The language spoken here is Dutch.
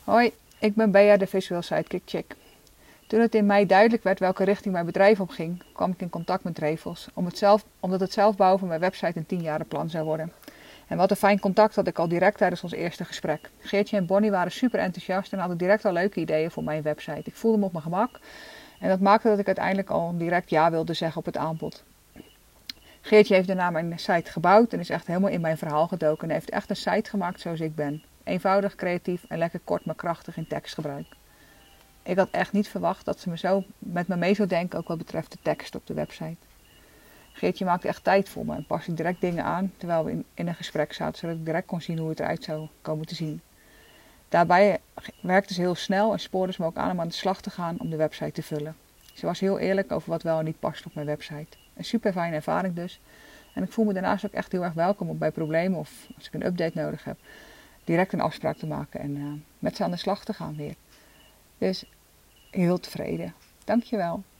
Hoi, ik ben Bea, de Visual Sidekick Chick. Toen het in mei duidelijk werd welke richting mijn bedrijf opging, kwam ik in contact met Revels, omdat het zelfbouwen van mijn website een 10-jarenplan zou worden. En wat een fijn contact had ik al direct tijdens ons eerste gesprek. Geertje en Bonnie waren super enthousiast en hadden direct al leuke ideeën voor mijn website. Ik voelde me op mijn gemak en dat maakte dat ik uiteindelijk al direct ja wilde zeggen op het aanbod. Geertje heeft daarna mijn site gebouwd en is echt helemaal in mijn verhaal gedoken en heeft echt een site gemaakt zoals ik ben. Eenvoudig, creatief en lekker kort maar krachtig in tekstgebruik. Ik had echt niet verwacht dat ze met me mee zou denken, ook wat betreft de tekst op de website. Geertje maakte echt tijd voor me en paste direct dingen aan terwijl we in een gesprek zaten, zodat ik direct kon zien hoe het eruit zou komen te zien. Daarbij werkte ze heel snel en spoorde ze me ook aan om aan de slag te gaan om de website te vullen. Ze was heel eerlijk over wat wel en niet past op mijn website. Een super fijne ervaring dus. En ik voel me daarnaast ook echt heel erg welkom om bij problemen of als ik een update nodig heb, direct een afspraak te maken en met ze aan de slag te gaan weer. Dus heel tevreden. Dankjewel.